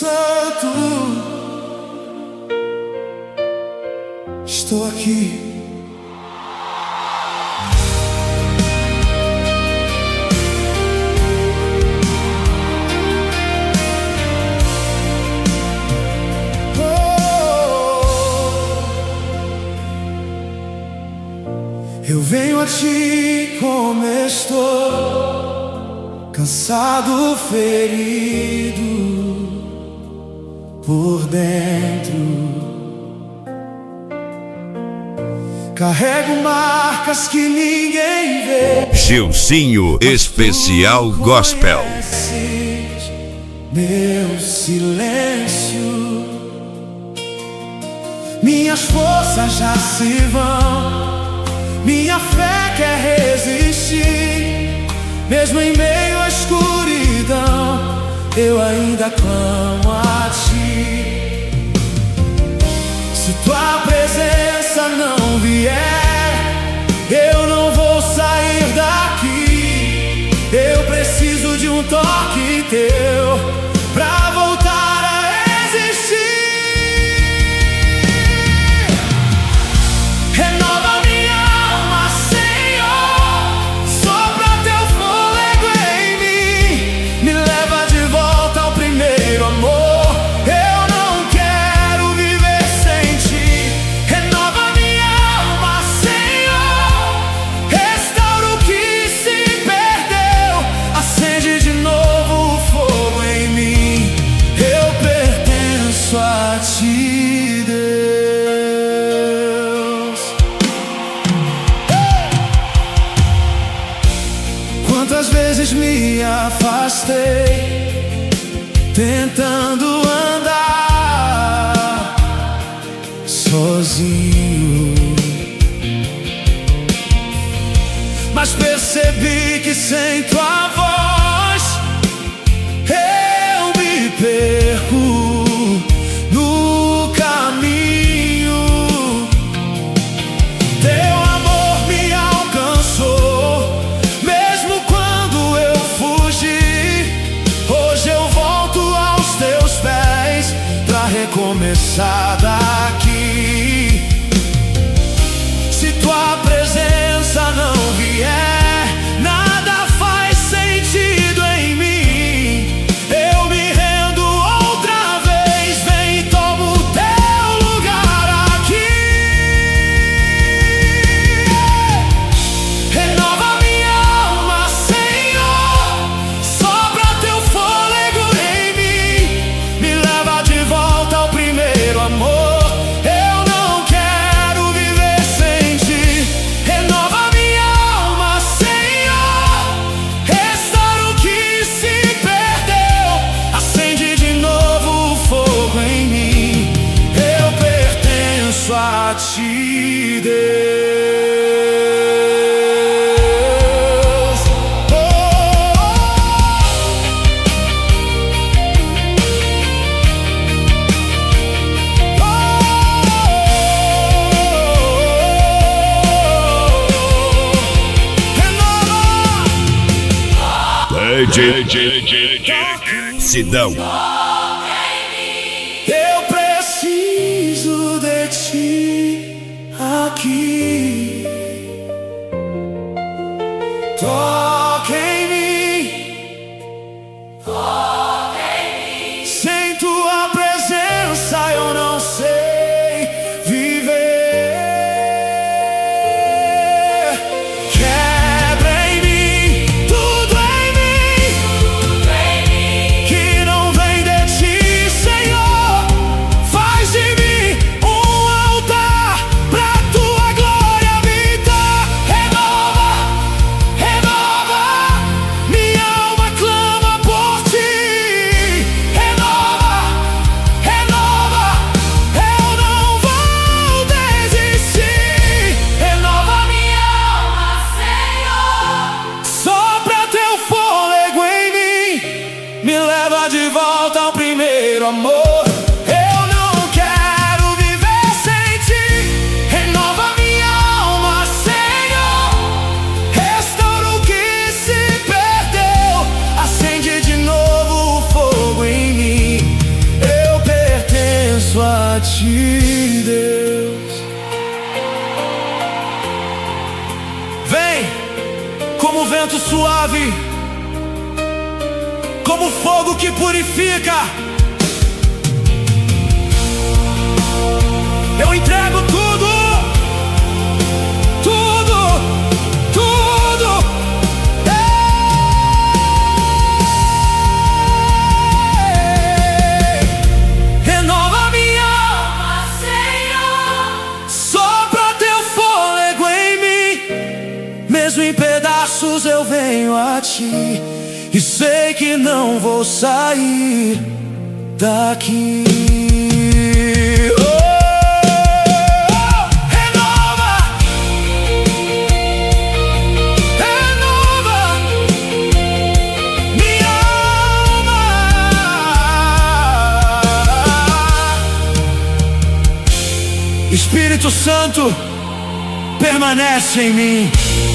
Santo, estou aqui. Eu venho a ti como estou, cansado, ferido por dentro. Carrego marcas que ninguém vê. Gilzinho Especial Gospel. Meu silêncio, minhas forças já se vão. Minha fé quer resistir, mesmo em meio à escuridão, eu ainda clamo a ti. Se tua presença não vier, eu não vou sair daqui. Eu preciso de um toque teu pra voltar a existir. Renova quantas vezes me afastei, tentando andar sozinho, mas percebi que sem tua voz eu me perco no caminho. Teu amor me alcançou, mesmo quando eu fugi. Hoje eu volto aos teus pés pra recomeçar daqui. Se tua presença não vier, nada faz sentido em mim. Eu me rendo outra vez, vem e toma o teu lugar aqui. Renova minha alma, Senhor, sopra teu fôlego em mim, me leva de volta ao primeiro amor. A ti, Deus. Sidão. Eu preciso de ti aqui. Toca em mim. Sem tua presença eu não sei viver. Quebra em mim, tudo em mim que não vem de ti, Senhor. Faz de mim um altar pra tua glória habitar. Renova como vento suave, como fogo que purifica. Eu entrego tudo, tudo, tudo. Renova minha alma, Senhor. Sopra teu fôlego em mim. Mesmo em pedaços eu venho a ti, e sei que não vou sair daqui. Espírito Santo, permanece em mim.